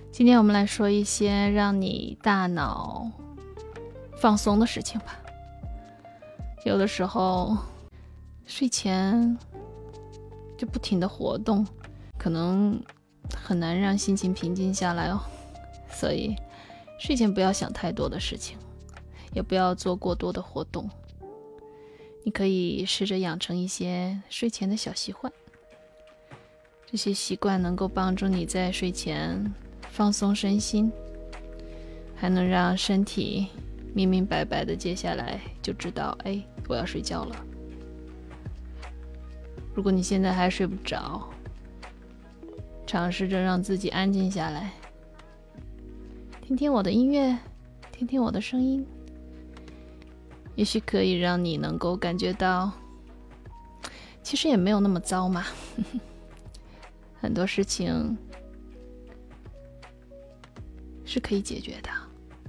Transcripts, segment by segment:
今天我们来说一些让你大脑放松的事情吧。有的时候睡前就不停的活动，可能很难让心情平静下来哦。所以睡前不要想太多的事情，也不要做过多的活动。你可以试着养成一些睡前的小习惯，这些习惯能够帮助你在睡前放松身心，还能让身体明明白白的接下来就知道，我要睡觉了。如果你现在还睡不着，尝试着让自己安静下来，听听我的音乐，听听我的声音，也许可以让你能够感觉到其实也没有那么糟嘛。很多事情是可以解决的。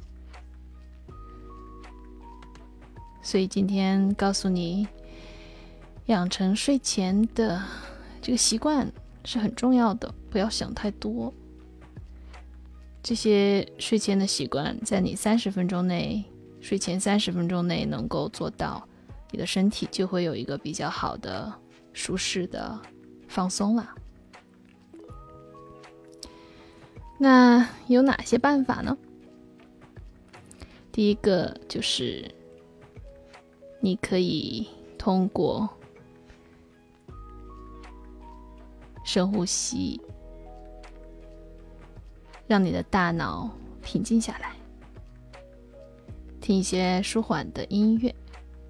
所以今天告诉你，养成睡前的这个习惯是很重要的，不要想太多。这些睡前的习惯在你睡前30分钟内能够做到，你的身体就会有一个比较好的舒适的放松了。那有哪些办法呢？第一个就是你可以通过深呼吸让你的大脑平静下来，听一些舒缓的音乐，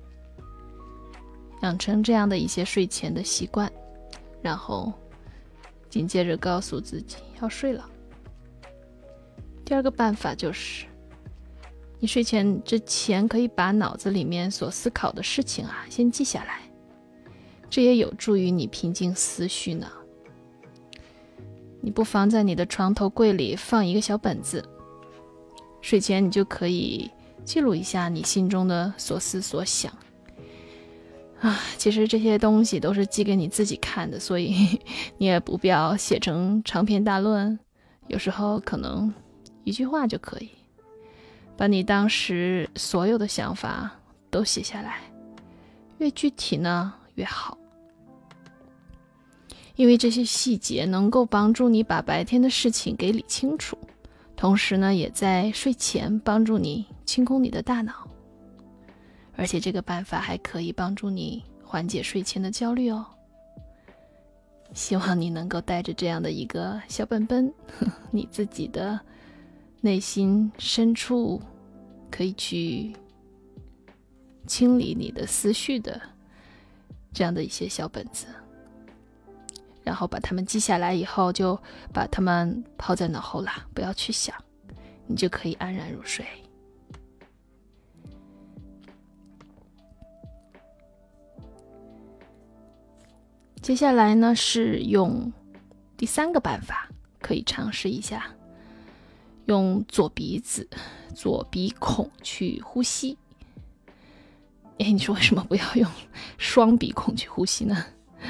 养成这样的一些睡前的习惯，然后紧接着告诉自己要睡了。第二个办法就是你睡前之前可以把脑子里面所思考的事情先记下来，这也有助于你平静思绪呢。你不妨在你的床头柜里放一个小本子，睡前你就可以记录一下你心中的所思所想其实这些东西都是寄给你自己看的，所以你也不必要写成长篇大论，有时候可能一句话就可以把你当时所有的想法都写下来，越具体呢越好，因为这些细节能够帮助你把白天的事情给理清楚，同时呢也在睡前帮助你清空你的大脑，而且这个办法还可以帮助你缓解睡前的焦虑哦。希望你能够带着这样的一个小本本，你自己的内心深处可以去清理你的思绪的这样的一些小本子，然后把它们记下来以后，就把它们抛在脑后啦，不要去想，你就可以安然入睡。接下来呢是用第三个办法，可以尝试一下用左鼻孔去呼吸。你说为什么不要用双鼻孔去呼吸呢？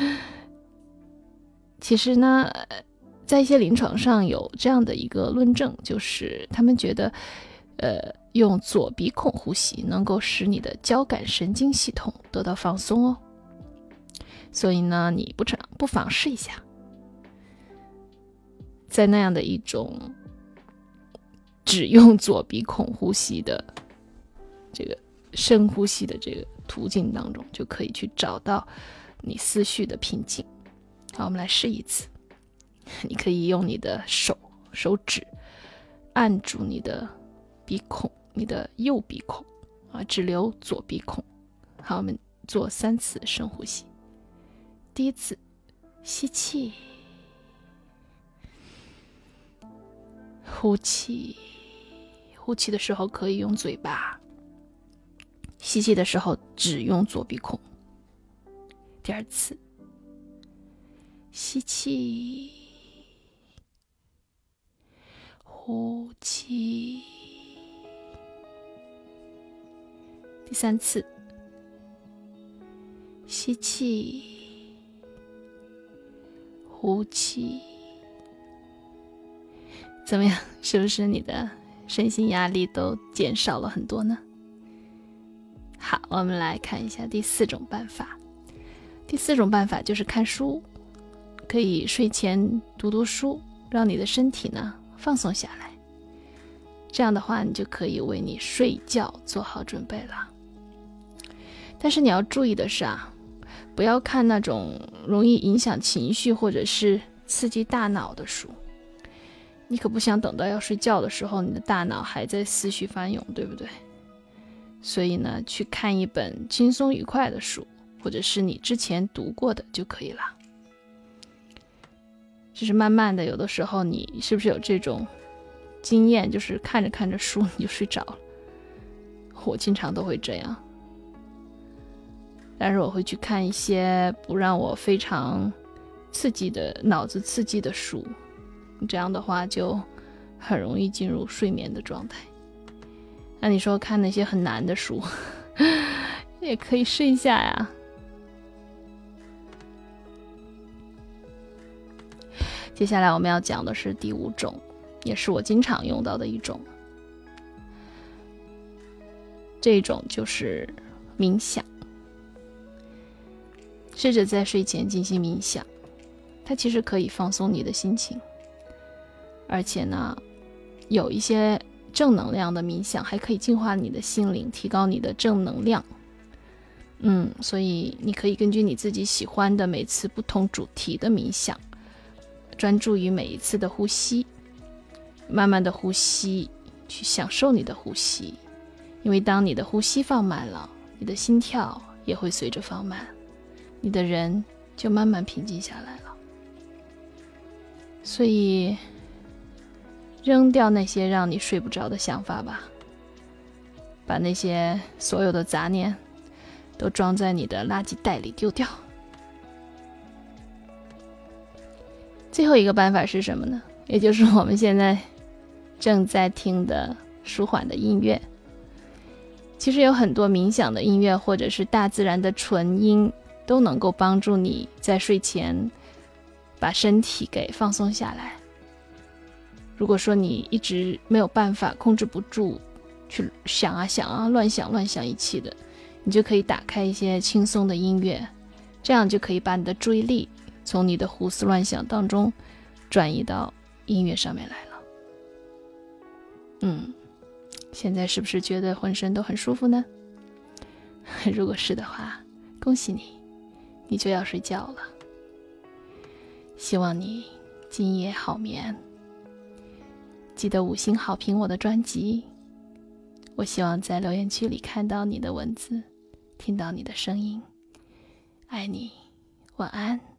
其实呢，在一些临床上有这样的一个论证，就是他们觉得用左鼻孔呼吸能够使你的交感神经系统得到放松哦。所以呢，你不妨试一下，在那样的一种只用左鼻孔呼吸的这个深呼吸的这个途径当中，就可以去找到你思绪的平静。好，我们来试一次。你可以用你的手指按住你的鼻孔，你的右鼻孔只留左鼻孔。好，我们做3次深呼吸。第一次吸气，呼气，呼气的时候可以用嘴巴，吸气的时候只用左鼻孔。第二次吸气，呼气。第三次吸气，呼气。 怎么样？是不是你的身心压力都减少了很多呢？好，我们来看一下第4种办法。第4种办法就是看书，可以睡前读读书，让你的身体呢放松下来。这样的话，你就可以为你睡觉做好准备了。但是你要注意的是啊，不要看那种容易影响情绪或者是刺激大脑的书。你可不想等到要睡觉的时候，你的大脑还在思绪翻涌，对不对？所以呢，去看一本轻松愉快的书，或者是你之前读过的就可以了。就是慢慢的，有的时候你是不是有这种经验，就是看着看着书你就睡着了？我经常都会这样。但是我会去看一些不让我非常刺激的脑子刺激的书，这样的话就很容易进入睡眠的状态。那你说看那些很难的书也可以试一下呀。接下来我们要讲的是第5种，也是我经常用到的一种。这种就是冥想。试着在睡前进行冥想，它其实可以放松你的心情，而且呢，有一些正能量的冥想还可以净化你的心灵，提高你的正能量。所以你可以根据你自己喜欢的每次不同主题的冥想，专注于每一次的呼吸，慢慢的呼吸，去享受你的呼吸。因为当你的呼吸放慢了，你的心跳也会随着放慢，你的人就慢慢平静下来了。所以扔掉那些让你睡不着的想法吧，把那些所有的杂念都装在你的垃圾袋里丢掉。最后一个办法是什么呢？也就是我们现在正在听的舒缓的音乐。其实有很多冥想的音乐或者是大自然的纯音，都能够帮助你在睡前把身体给放松下来。如果说你一直没有办法控制不住去想啊想啊，乱想一气的，你就可以打开一些轻松的音乐，这样就可以把你的注意力从你的胡思乱想当中转移到音乐上面来了。现在是不是觉得浑身都很舒服呢？如果是的话，恭喜你，你就要睡觉了。希望你今夜好眠，记得5星好评我的专辑。我希望在留言区里看到你的文字，听到你的声音。爱你，晚安。